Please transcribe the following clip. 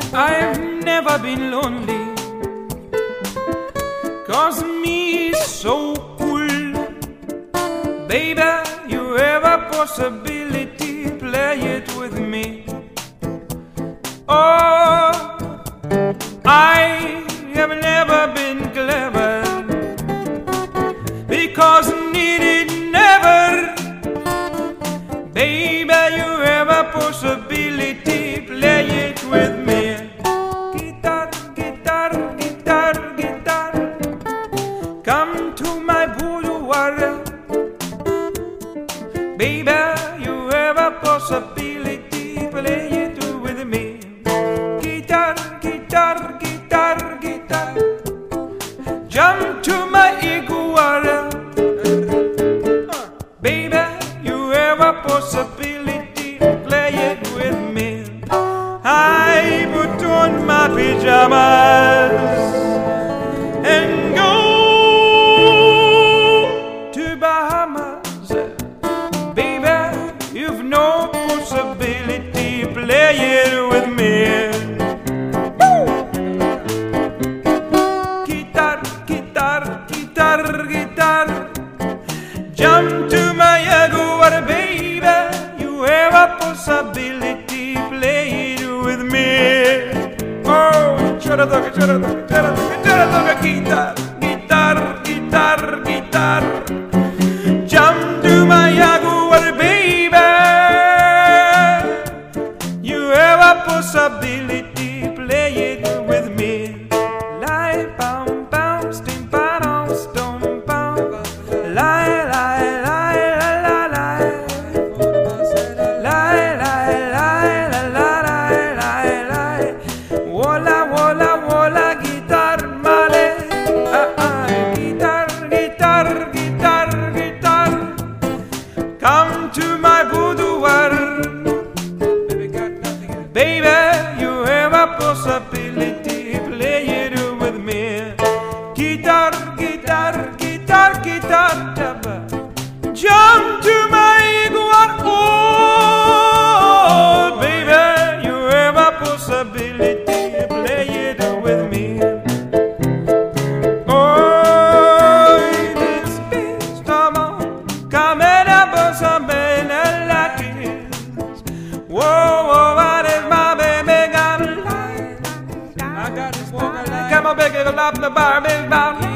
I've never been lonely, 'cause me is so cool. Baby, you have a possibility, play it with me. Oh, I have never been clever, because needed never. Baby, you have a possibility, play it with me. Guitar, guitar, guitar, guitar, come to my boudoir. Baby, you have a possibility, play it with me. Guitar, guitar, guitar, guitar, jump to my iguana. Baby, you have a possibility, play it with me. I put on my pajamas and go to Bahamas. Baby, you've no possibility, play it with me. Guitar, guitar, guitar, guitar, jump to my jaguar, baby. You have a possibility, play it with me. Oh, chara-toca, chara-toca, chara-toca, chara-toca, guitar, guitar, guitar, guitar, jump to my jaguar, baby. You have a possibility, play it with me. Lie, bum, bum, stim, ba-dum, stum, bum. Lie, lie, lie, la, la, lie. Lie, lie, lie, la, la, lie, lie, lie. Wola, wola, wola, guitar, male. Guitar, guitar, guitar, guitar, come to my boudoir. Baby, you have a possibility, play it with me. Guitar, guitar, guitar, guitar, jump to my iguana. Oh, baby, you have a possibility, play it with me. Oh, this beast, come on, come and up some men like this. Whoa, whoa, what is my baby got a lie? I got this woman like I'm a big love the Barbie about.